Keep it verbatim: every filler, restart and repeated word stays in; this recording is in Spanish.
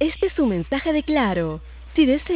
Este es un mensaje de Claro. Si desea